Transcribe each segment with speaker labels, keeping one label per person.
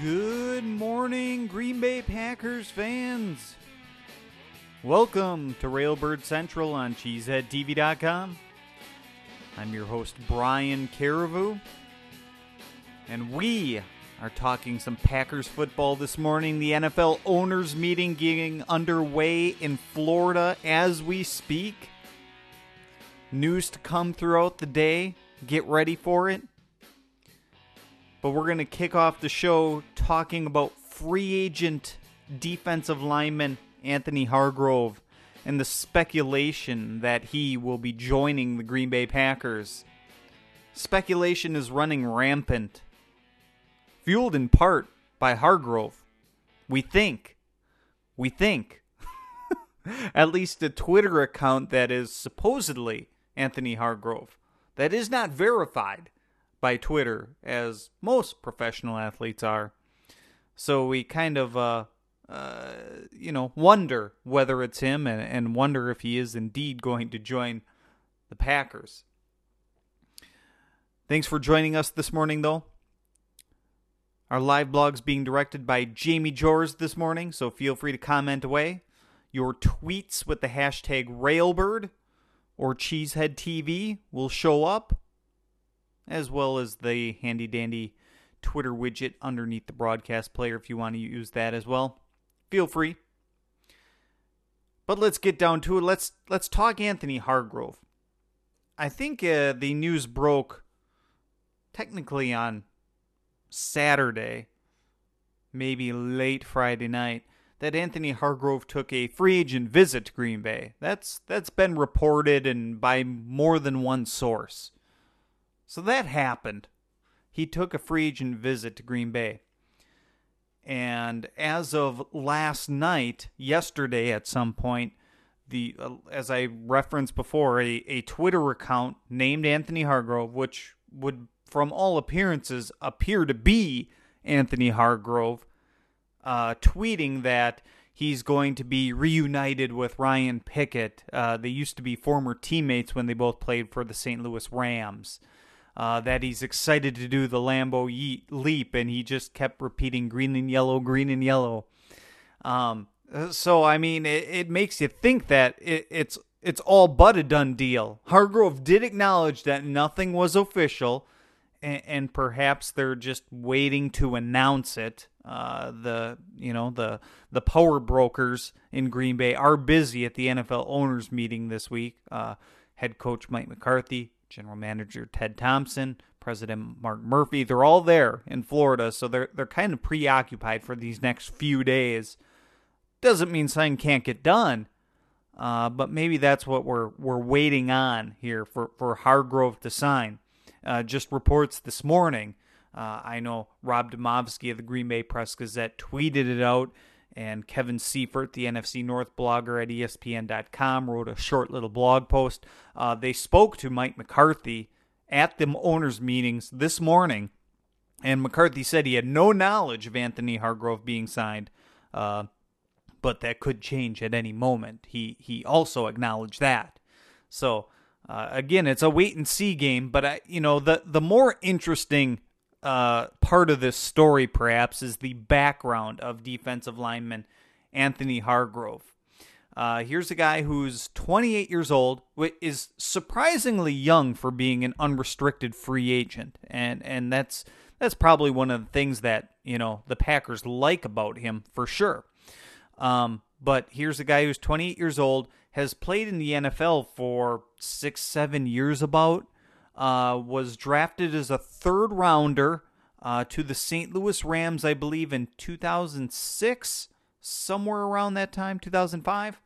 Speaker 1: Good morning, Green Bay Packers fans. Welcome to Railbird Central on CheeseheadTV.com. I'm your host, Brian Carriveau, and we are talking some Packers football this morning. The NFL owners meeting getting underway in Florida as we speak. News to come throughout the day. Get ready for it. But we're going to kick off the show talking about free agent defensive lineman Anthony Hargrove and the speculation that he will be joining the Green Bay Packers. Speculation is running rampant, fueled in part by Hargrove. We think. At least a Twitter account that is supposedly Anthony Hargrove. That is not verified by Twitter, as most professional athletes are. So we kind of, wonder whether it's him and wonder if he is indeed going to join the Packers. Thanks for joining us this morning, though. Our live blog's being directed by Jamie Jors this morning, so feel free to comment away. Your tweets with the hashtag Railbird or CheeseheadTV will show up, as well as the handy-dandy Twitter widget underneath the broadcast player if you want to use that as well. Feel free. But let's get down to it. Let's talk Anthony Hargrove. I think the news broke technically on Saturday, maybe late Friday night, that Anthony Hargrove took a free agent visit to Green Bay. That's been reported and by more than one source. So that happened. He took a free agent visit to Green Bay. And as of last night, yesterday at some point, as I referenced before, a Twitter account named Anthony Hargrove, which would, from all appearances, appear to be Anthony Hargrove, tweeting that he's going to be reunited with Ryan Pickett. They used to be former teammates when they both played for the St. Louis Rams. That he's excited to do the Lambeau leap, and he just kept repeating green and yellow, green and yellow. So, I mean, it makes you think that it's all but a done deal. Hargrove did acknowledge that nothing was official, and perhaps they're just waiting to announce it. The power brokers in Green Bay are busy at the NFL owners meeting this week. Head coach Mike McCarthy, General Manager Ted Thompson, President Mark Murphy, they're all there in Florida, so they're kind of preoccupied for these next few days. Doesn't mean something can't get done, but maybe that's what we're waiting on here for Hargrove to sign. Just reports this morning. I know Rob Demovsky of the Green Bay Press-Gazette tweeted it out, and Kevin Seifert, the NFC North blogger at ESPN.com, wrote a short little blog post. They spoke to Mike McCarthy at the owners' meetings this morning, and McCarthy said he had no knowledge of Anthony Hargrove being signed, but that could change at any moment. He also acknowledged that. So, again, it's a wait-and-see game, but the more interesting part of this story, perhaps, is the background of defensive lineman Anthony Hargrove. Here's a guy who's 28 years old, is surprisingly young for being an unrestricted free agent, and that's probably one of the things that the Packers like about him for sure. But here's a guy who's 28 years old, has played in the NFL for 6-7 years about. Was drafted as a third rounder to the St. Louis Rams, I believe, in 2006, somewhere around that time, 2005.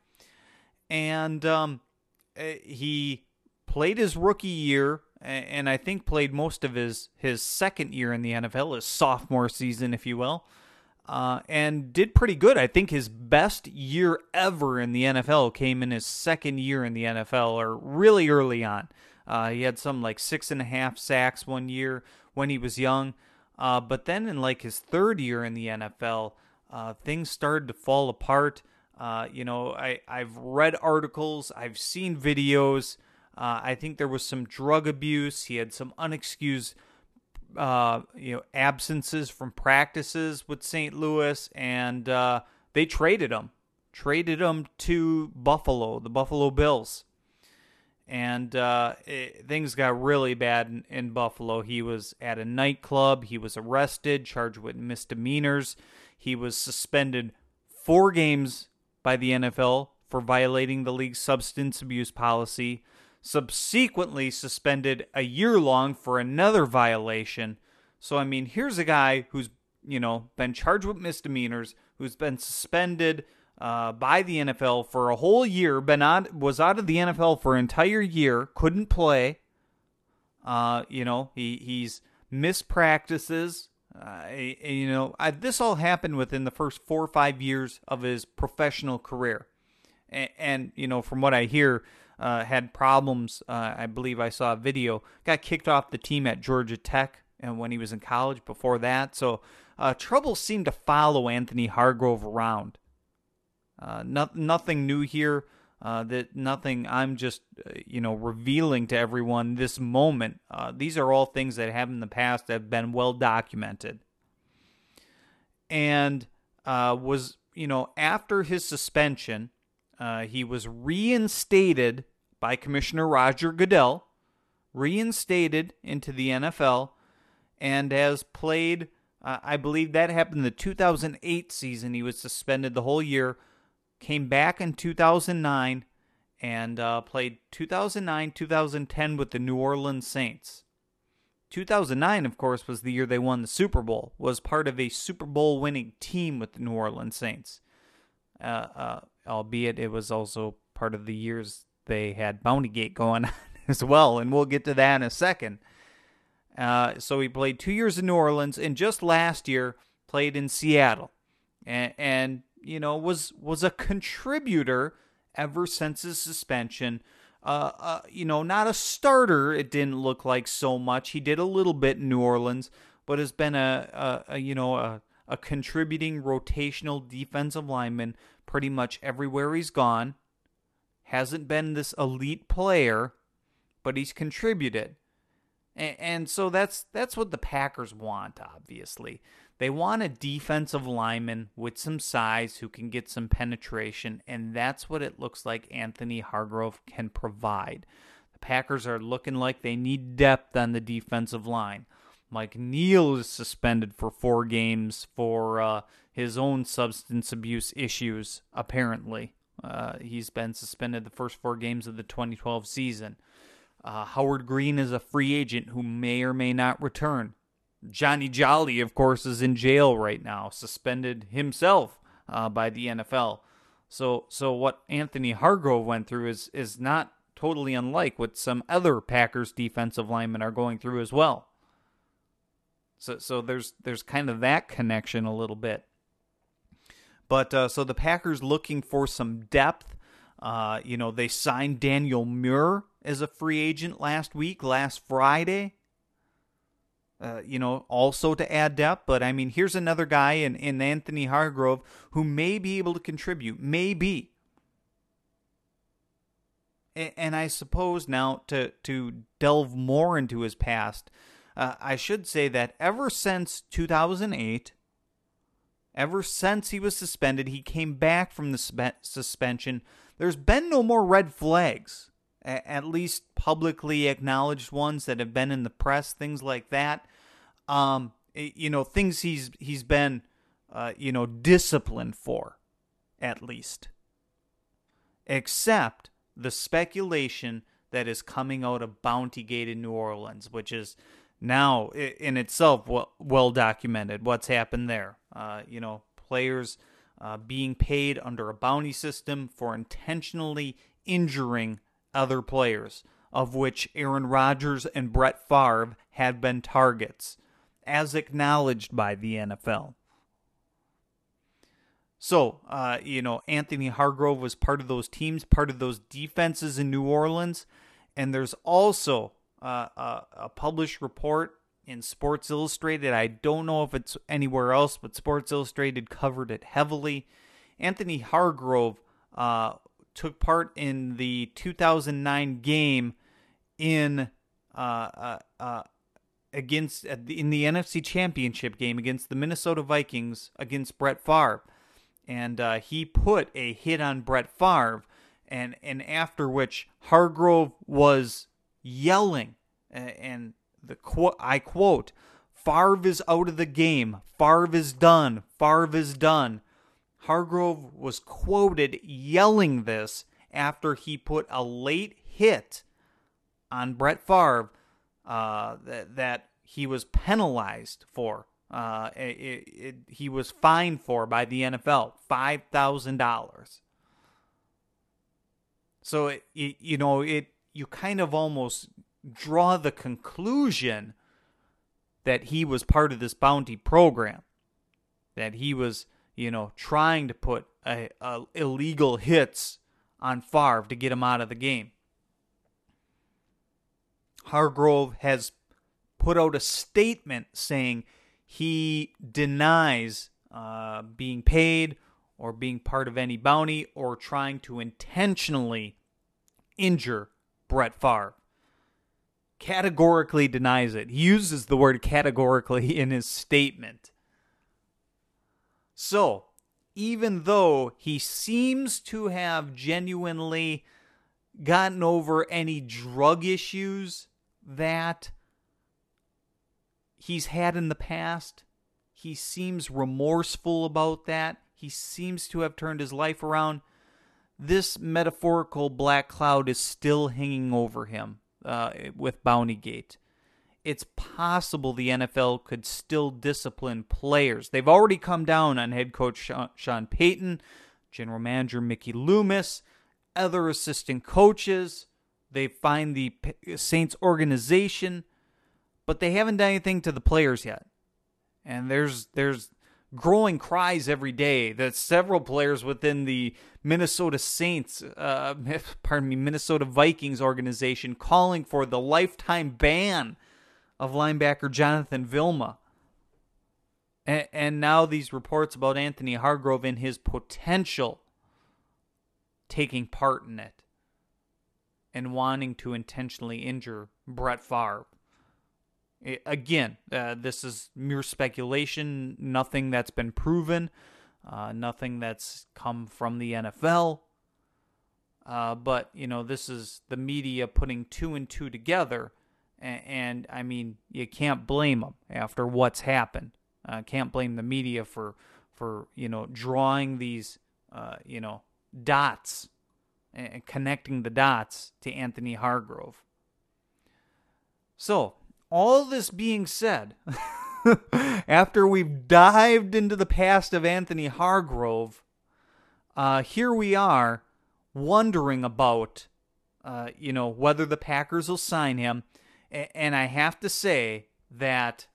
Speaker 1: And he played his rookie year, and I think played most of his second year in the NFL, his sophomore season, if you will, and did pretty good. I think his best year ever in the NFL came in his second year in the NFL, or really early on. He had some 6.5 sacks one year when he was young. But then in his third year in the NFL, things started to fall apart. I've read articles, I've seen videos. I think there was some drug abuse. He had some unexcused absences from practices with St. Louis, and they traded him to Buffalo, the Buffalo Bills. And things got really bad in Buffalo. He was at a nightclub. He was arrested, charged with misdemeanors. He was suspended 4 games by the NFL for violating the league's substance abuse policy. Subsequently suspended a year long for another violation. So, I mean, here's a guy who's, been charged with misdemeanors, who's been suspended by the NFL for a whole year, was out of the NFL for an entire year, couldn't play. He's missed practices. This all happened within the first 4 or 5 years of his professional career. And from what I hear, had problems. I believe I saw a video. Got kicked off the team at Georgia Tech and when he was in college before that. So trouble seemed to follow Anthony Hargrove around. Nothing new here. Nothing I'm just, revealing to everyone this moment. These are all things that happened in the past that have been well documented. And after his suspension, he was reinstated by Commissioner Roger Goodell, reinstated into the NFL, and has played, I believe that happened in the 2008 season. He was suspended the whole year, came back in 2009, and played 2009, 2010 with the New Orleans Saints. 2009, of course, was the year they won the Super Bowl, was part of a Super Bowl winning team with the New Orleans Saints. Albeit it was also part of the years they had Bountygate going on as well, and we'll get to that in a second. So he played 2 years in New Orleans, and just last year played in Seattle, and was a contributor ever since his suspension. Not a starter. It didn't look like so much. He did a little bit in New Orleans, but has been a contributing rotational defensive lineman pretty much everywhere he's gone. Hasn't been this elite player, but he's contributed. And so that's what the Packers want, obviously. They want a defensive lineman with some size who can get some penetration, and that's what it looks like Anthony Hargrove can provide. The Packers are looking like they need depth on the defensive line. Mike Neal is suspended for 4 games for his own substance abuse issues, apparently. He's been suspended the first 4 games of the 2012 season. Howard Green is a free agent who may or may not return. Johnny Jolly, of course, is in jail right now, suspended himself by the NFL. So what Anthony Hargrove went through is not totally unlike what some other Packers defensive linemen are going through as well. So there's kind of that connection a little bit. But so the Packers looking for some depth. They signed Daniel Muir as a free agent last Friday. Also to add depth. But, I mean, here's another guy in Anthony Hargrove who may be able to contribute. Maybe. And I suppose now to delve more into his past, I should say that ever since 2008, ever since he was suspended, he came back from the suspension, there's been no more red flags. At least publicly acknowledged ones that have been in the press, things like that. Things he's been, disciplined for, at least. Except the speculation that is coming out of Bountygate in New Orleans, which is now in itself well documented. What's happened there? Players being paid under a bounty system for intentionally injuring other players, of which Aaron Rodgers and Brett Favre had been targets, as acknowledged by the NFL. So, Anthony Hargrove was part of those teams, part of those defenses in New Orleans, and there's also a published report in Sports Illustrated. I don't know if it's anywhere else, but Sports Illustrated covered it heavily. Anthony Hargrove took part in the 2009 game in in the NFC Championship game against the Minnesota Vikings against Brett Favre. And he put a hit on Brett Favre, and after which Hargrove was yelling, and I quote, "Favre is out of the game. Favre is done. Favre is done." Hargrove was quoted yelling this after he put a late hit on Brett Favre that he was penalized for. He was fined for by the NFL, $5,000. So you kind of almost draw the conclusion that he was part of this bounty program, that he was trying to put illegal hits on Favre to get him out of the game. Hargrove has put out a statement saying he denies being paid or being part of any bounty or trying to intentionally injure Brett Favre. Categorically denies it. He uses the word categorically in his statement. So, even though he seems to have genuinely gotten over any drug issues that he's had in the past, he seems remorseful about that. He seems to have turned his life around. This metaphorical black cloud is still hanging over him with Bountygate. It's possible the NFL could still discipline players. They've already come down on head coach Sean Payton, general manager Mickey Loomis, other assistant coaches. They fined the Saints organization, but they haven't done anything to the players yet. And there's growing cries every day that several players within the Minnesota Minnesota Vikings organization calling for the lifetime ban of linebacker Jonathan Vilma. And now these reports about Anthony Hargrove and his potential taking part in it and wanting to intentionally injure Brett Favre. Again, this is mere speculation, nothing that's been proven, nothing that's come from the NFL. But, this is the media putting two and two together. And I mean, you can't blame them after what's happened. Can't blame the media for drawing these, dots and connecting the dots to Anthony Hargrove. So, all this being said, after we've dived into the past of Anthony Hargrove, here we are wondering about, whether the Packers will sign him. And I have to say that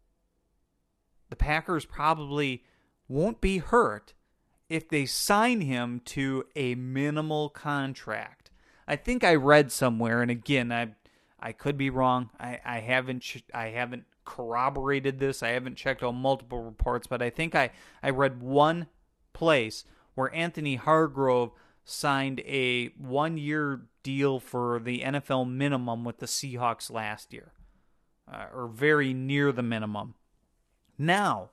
Speaker 1: the Packers probably won't be hurt if they sign him to a minimal contract. I think I read somewhere, and again, I could be wrong. I haven't corroborated this. I haven't checked on multiple reports, but I think I read one place where Anthony Hargrove signed a 1-year deal for the NFL minimum with the Seahawks last year, or very near the minimum. Now,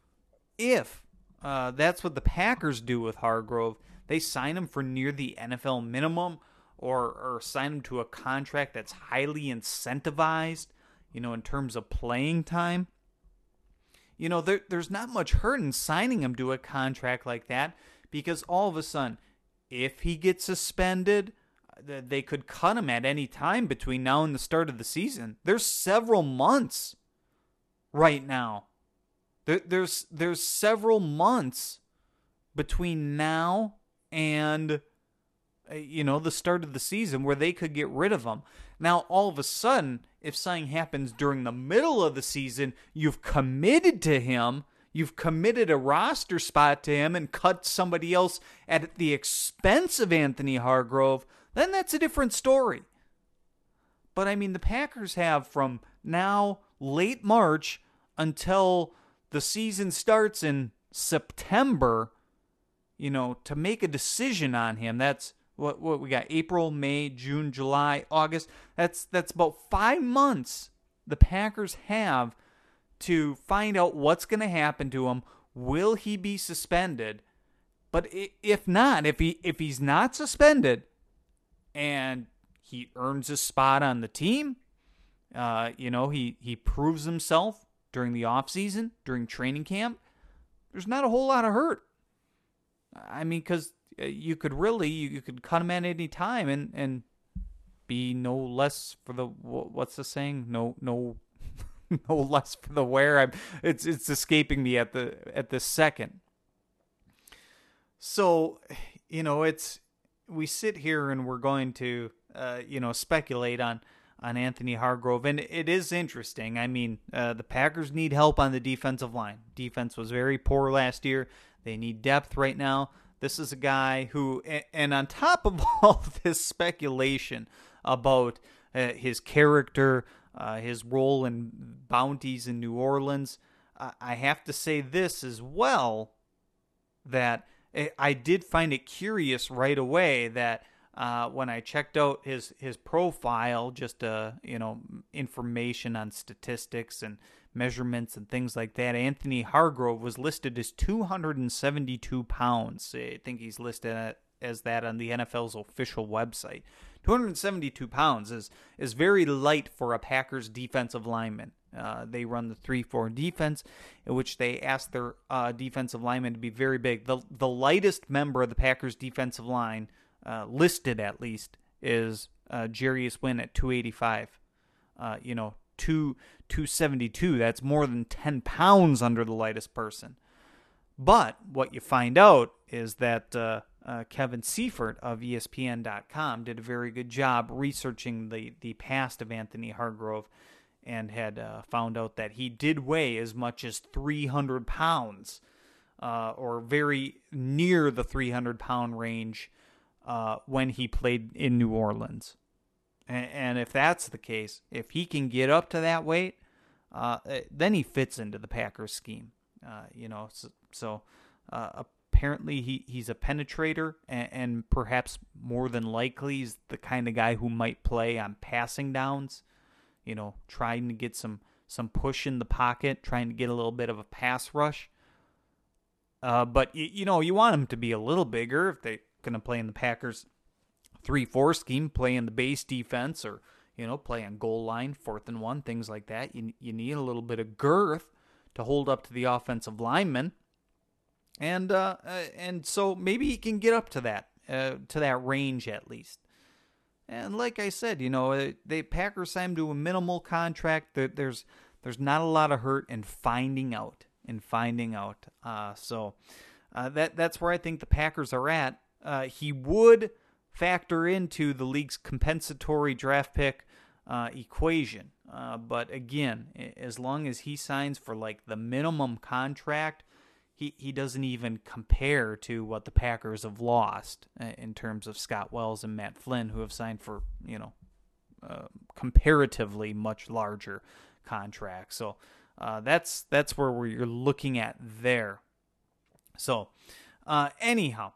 Speaker 1: if that's what the Packers do with Hargrove, they sign him for near the NFL minimum, or sign him to a contract that's highly incentivized, in terms of playing time. There's not much hurt in signing him to a contract like that, because all of a sudden, if he gets suspended, they could cut him at any time between now and the start of the season. There's several months right now. There's several months between now and the start of the season where they could get rid of him. Now, all of a sudden, if something happens during the middle of the season, you've committed to him. You've committed a roster spot to him and cut somebody else at the expense of Anthony Hargrove, then that's a different story. But, I mean, the Packers have from now, late March, until the season starts in September, to make a decision on him. That's what we got: April, May, June, July, August. That's about 5 months the Packers have to find out what's going to happen to him. Will he be suspended? But if not, if he's not suspended and he earns a spot on the team, he proves himself during the offseason, during training camp, there's not a whole lot of hurt. I mean, because you could cut him at any time and be no less for the, what's the saying? No less for the wear. It's escaping me at this second. So, we sit here and we're going to, speculate on Anthony Hargrove, and it is interesting. I mean, the Packers need help on the defensive line. Defense was very poor last year. They need depth right now. This is a guy who, and on top of all this speculation about his character, his role in bounties in New Orleans, I have to say this as well, that I did find it curious right away that when I checked out his profile, just information on statistics and measurements and things like that, Anthony Hargrove was listed as 272 pounds. I think he's listed as that on the NFL's official website. 272 pounds is very light for a Packers defensive lineman. They run the 3-4 defense, in which they ask their defensive linemen to be very big. The lightest member of the Packers defensive line, listed at least, is Jarius Wynn at 285. 272. That's more than 10 pounds under the lightest person. But what you find out is that Kevin Seifert of ESPN.com did a very good job researching the past of Anthony Hargrove, and had found out that he did weigh as much as 300 pounds, or very near the 300-pound range when he played in New Orleans. And if that's the case, if he can get up to that weight, then he fits into the Packers scheme. Apparently he's a penetrator, and perhaps more than likely he's the kind of guy who might play on passing downs, trying to get some push in the pocket, trying to get a little bit of a pass rush. But you want him to be a little bigger if they're going to play in the Packers 3-4 scheme, play in the base defense, or play on goal line, 4th and 1, things like that. You need a little bit of girth to hold up to the offensive lineman, and so maybe he can get up to that range at least. And like I said, the Packers signed him to a minimal contract. There's not a lot of hurt in finding out. So that's where I think the Packers are at. He would factor into the league's compensatory draft pick equation. But again, as long as he signs for like the minimum contract, he doesn't even compare to what the Packers have lost in terms of Scott Wells and Matt Flynn, who have signed for comparatively much larger contracts. So that's where we're looking at there. So anyhow,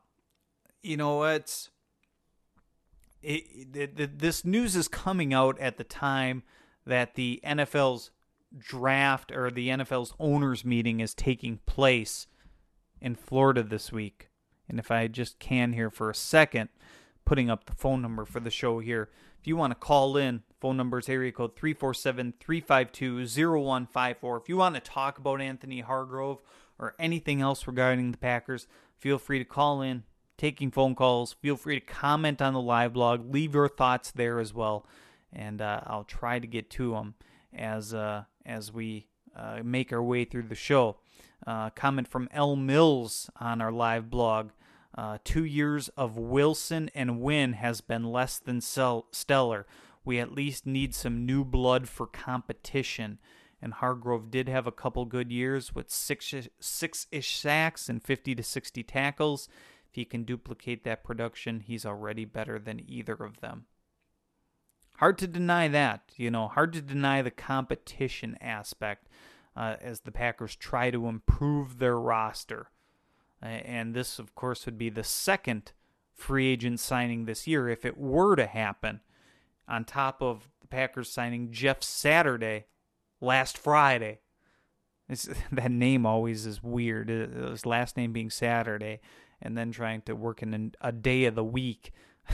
Speaker 1: this news is coming out at the time that the NFL's draft, or the NFL's owners meeting, is taking place in Florida this week. And if I just can here for a second, putting up the phone number for the show here. If you want to call in, phone number is area code 347-352-0154. If you want to talk about Anthony Hargrove or anything else regarding the Packers, feel free to call in. Taking phone calls. Feel free to comment on the live blog. Leave your thoughts there as well, and I'll try to get to them as we make our way through the show. Comment from L. Mills on our live blog. 2 years of Wilson and Wynn has been less than stellar. We at least need some new blood for competition. And Hargrove did have a couple good years with six-ish sacks and 50 to 60 tackles. If he can duplicate that production, he's already better than either of them. Hard to deny that, hard to deny the competition aspect as the Packers try to improve their roster. And this, of course, would be the second free agent signing this year if it were to happen, on top of the Packers signing Jeff Saturday last Friday. That name always is weird. His last name being Saturday, and then trying to work in a day of the week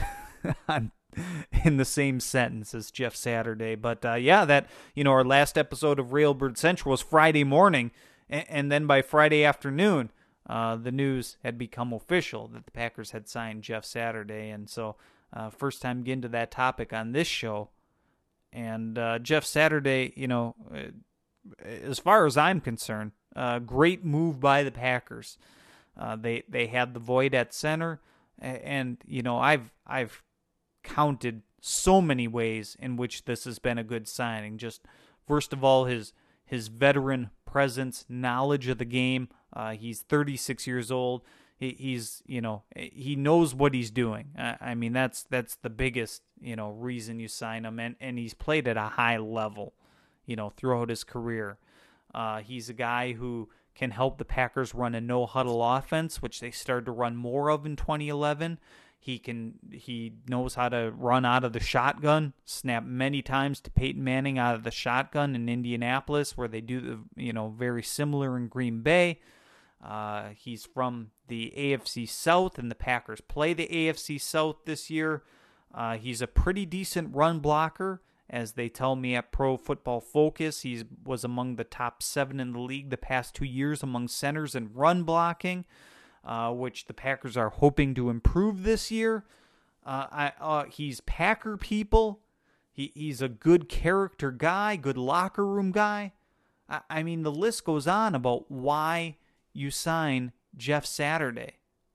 Speaker 1: in the same sentence as Jeff Saturday. But that our last episode of Railbird Central was Friday morning, and then by Friday afternoon, the news had become official that the Packers had signed Jeff Saturday, and so first time getting to that topic on this show. And Jeff Saturday, as far as I'm concerned, great move by the Packers. They had the void at center, and I've counted so many ways in which this has been a good signing. Just first of all, his veteran presence, knowledge of the game. He's 36 years old. He knows what he's doing. I mean, that's the biggest reason you sign him, and he's played at a high level throughout his career. He's a guy who can help the Packers run a no-huddle offense, which they started to run more of in 2011. He knows how to run out of the shotgun, snap many times to Peyton Manning out of the shotgun in Indianapolis, where they do very similar in Green Bay. He's from the AFC South, and the Packers play the AFC South this year. He's a pretty decent run blocker. As they tell me at Pro Football Focus, he was among the top 7 in the league the past 2 years among centers in run blocking, which the Packers are hoping to improve this year. He's Packer people. He's a good character guy, good locker room guy. I mean, the list goes on about why you sign Jeff Saturday.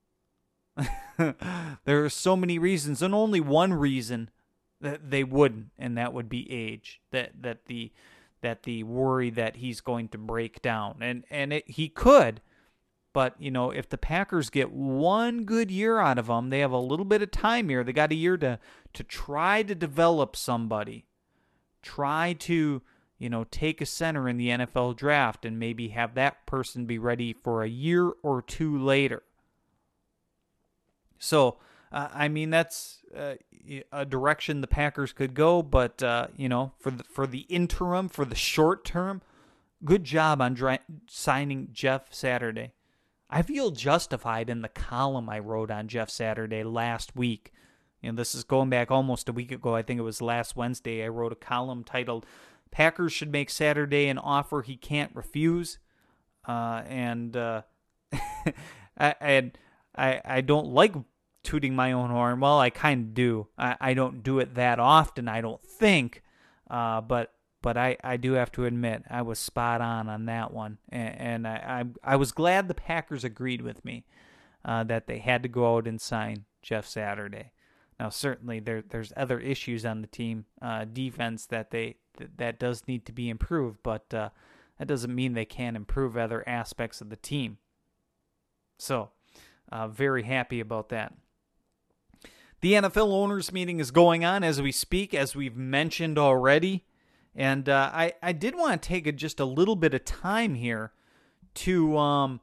Speaker 1: There are so many reasons, and only one reason that they wouldn't, and that would be age. That the worry that he's going to break down, and he could, but if the Packers get one good year out of him, they have a little bit of time here. They got a year to try to develop somebody, try to take a center in the NFL draft, and maybe have that person be ready for a year or two later. So, I mean, that's a direction the Packers could go, but, for the interim, for the short term, good job on signing Jeff Saturday. I feel justified in the column I wrote on Jeff Saturday last week. This is going back almost a week ago. I think it was last Wednesday. I wrote a column titled, Packers should make Saturday an offer he can't refuse. I don't like tooting my own horn. Well, I kind of do. I don't do it that often, I don't think. But I do have to admit I was spot on that one. And I was glad the Packers agreed with me that they had to go out and sign Jeff Saturday. Now, certainly there's other issues on the team, defense that does need to be improved, but that doesn't mean they can't improve other aspects of the team. So, very happy about that. The NFL owners meeting is going on as we speak, as we've mentioned already, and I did want to take just a little bit of time here to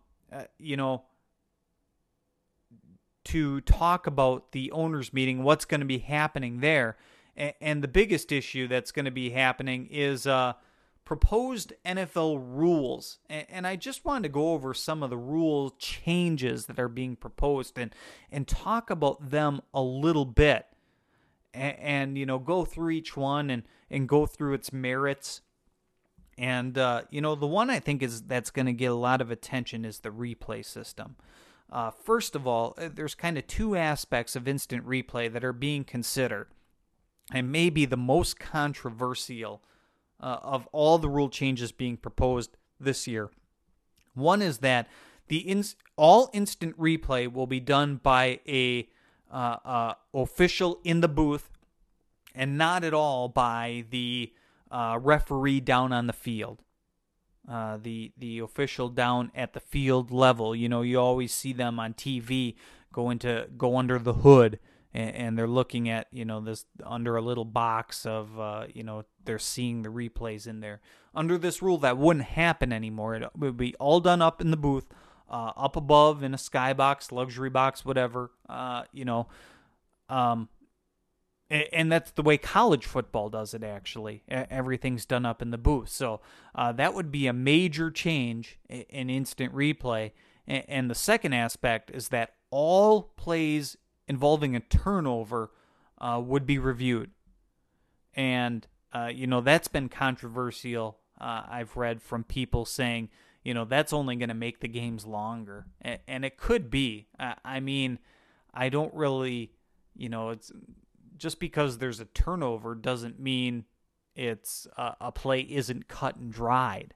Speaker 1: to talk about the owners meeting, what's going to be happening there. And the biggest issue that's going to be happening is proposed NFL rules. And I just wanted to go over some of the rule changes that are being proposed and talk about them a little bit. And go through each one and go through its merits. And, the one I think that's going to get a lot of attention is the replay system. First of all, there's kind of two aspects of instant replay that are being considered, and maybe the most controversial of all the rule changes being proposed this year. One is that all instant replay will be done by a official in the booth, and not at all by the referee down on the field. The official down at the field level. You always see them on TV go under the hood, and they're looking at this under a little box of they're seeing the replays in there. Under this rule, that wouldn't happen anymore. It would be all done up in the booth, up above in a skybox, luxury box, whatever. And that's the way college football does it, actually. Everything's done up in the booth. So that would be a major change in instant replay. And the second aspect is that all plays involving a turnover would be reviewed. And, that's been controversial. I've read from people saying, that's only going to make the games longer. And it could be. I don't really, it's just because there's a turnover doesn't mean it's a play isn't cut and dried.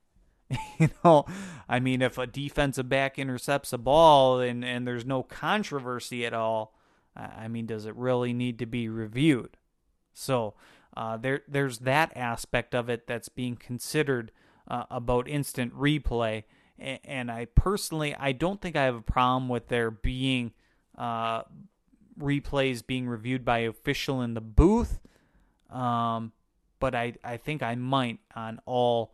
Speaker 1: If a defensive back intercepts a ball and there's no controversy at all, does it really need to be reviewed? So there's that aspect of it that's being considered about instant replay. And I don't think I have a problem with there being replays being reviewed by official in the booth, but I think I might on all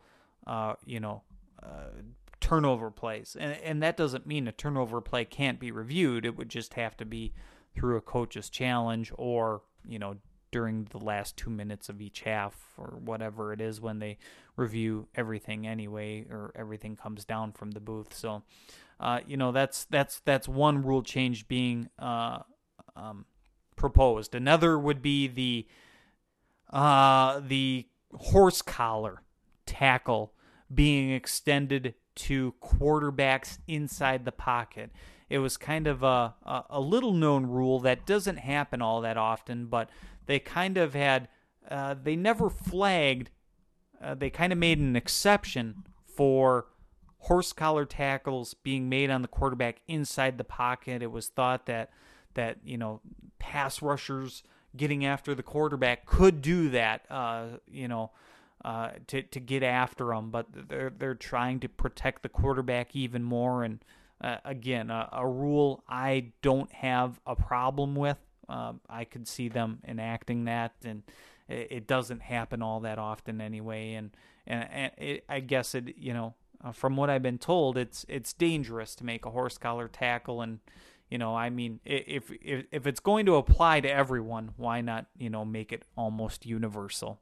Speaker 1: turnover plays, and that doesn't mean a turnover play can't be reviewed. It would just have to be through a coach's challenge or during the last 2 minutes of each half or whatever it is when they review everything anyway, or everything comes down from the booth. So that's one rule change being proposed. Another would be the horse collar tackle being extended to quarterbacks inside the pocket. It was kind of a little known rule that doesn't happen all that often, but they kind of had, they never flagged, they kind of made an exception for horse collar tackles being made on the quarterback inside the pocket. It was thought that pass rushers getting after the quarterback could do that, to get after them, but they're trying to protect the quarterback even more. And again, a rule I don't have a problem with. I could see them enacting that, and it doesn't happen all that often anyway. And I guess it, from what I've been told, it's dangerous to make a horse collar tackle. And if it's going to apply to everyone, why not make it almost universal?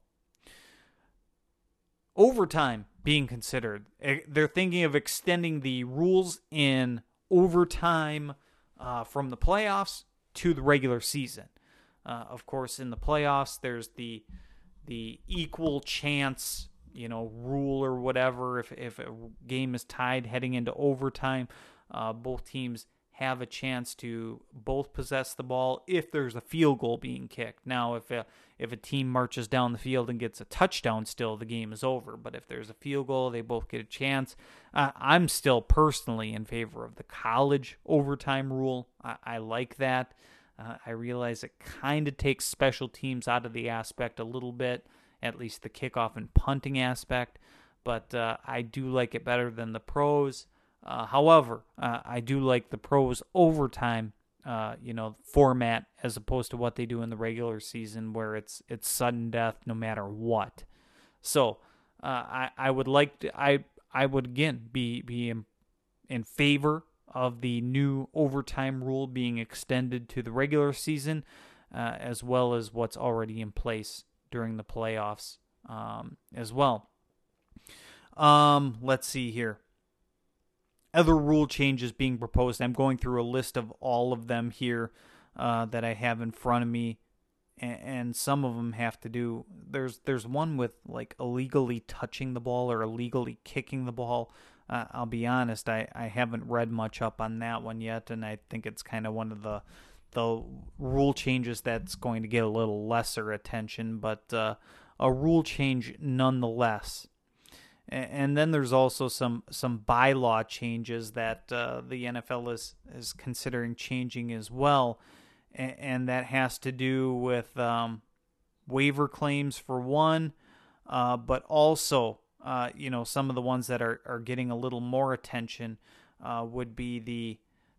Speaker 1: Overtime being considered. They're thinking of extending the rules in overtime from the playoffs to the regular season. Of course, in the playoffs, there's the equal chance, rule or whatever. If a game is tied heading into overtime, both teams have a chance to both possess the ball if there's a field goal being kicked. Now, if a team marches down the field and gets a touchdown, still the game is over. But if there's a field goal, they both get a chance. I'm still personally in favor of the college overtime rule. I like that. I realize it kind of takes special teams out of the aspect a little bit, at least the kickoff and punting aspect. But I do like it better than the pros. However, I do like the pros overtime, format as opposed to what they do in the regular season, where it's sudden death no matter what. So I would like to, I would again be in favor of the new overtime rule being extended to the regular season, as well as what's already in place during the playoffs as well. Let's see here. Other rule changes being proposed. I'm going through a list of all of them here that I have in front of me, and some of them have to do. There's one with like illegally touching the ball or illegally kicking the ball. I'll be honest, I haven't read much up on that one yet, and I think it's kind of one of the rule changes that's going to get a little lesser attention, but a rule change nonetheless. And then there's also some bylaw changes that the NFL is considering changing as well, and that has to do with waiver claims for one, but also some of the ones that are getting a little more attention would be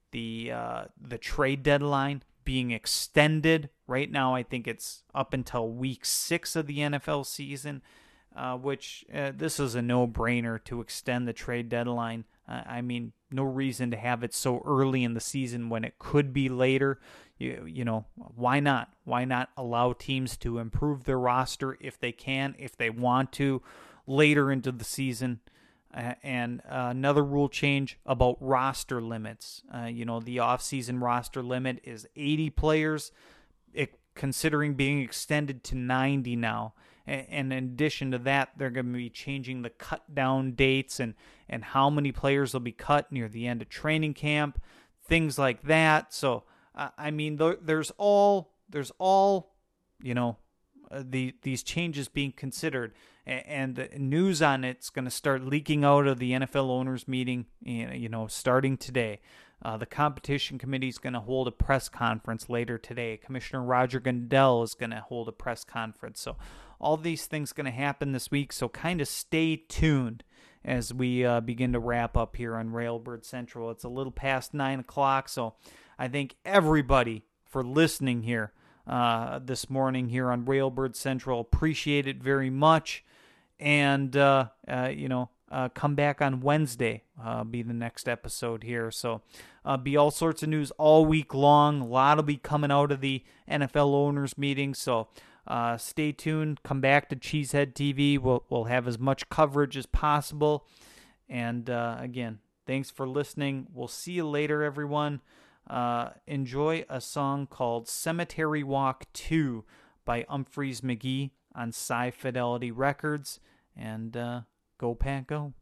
Speaker 1: the trade deadline being extended. Right now, I think it's up until week 6 of the NFL season. Which this is a no-brainer to extend the trade deadline I mean, no reason to have it so early in the season when it could be later. You know, why not? Why not allow teams to improve their roster if they can, if they want to, later into the season? And another rule change about roster limits. You know, the offseason roster limit is 80 players, considering being extended to 90 now. And in addition to that, they're going to be changing the cut down dates and how many players will be cut near the end of training camp, things like that. So, I mean, there's all you know, these changes being considered, and the news on it's going to start leaking out of the NFL owners meeting, you know, starting today. The competition committee is going to hold a press conference later today. Commissioner Roger Goodell is going to hold a press conference. So all these things going to happen this week. So kind of stay tuned as we begin to wrap up here on Railbird Central. It's a little past 9 o'clock. So I thank everybody for listening here this morning here on Railbird Central. Appreciate it very much. And, you know, come back on Wednesday, be the next episode here. So be all sorts of news all week long. A lot will be coming out of the NFL owners meeting. So stay tuned. Come back to Cheesehead TV. We'll have as much coverage as possible. And again, thanks for listening. We'll see you later, everyone. Enjoy a song called Cemetery Walk 2 by Humphreys McGee on Sci Fidelity Records. And go Pack Go.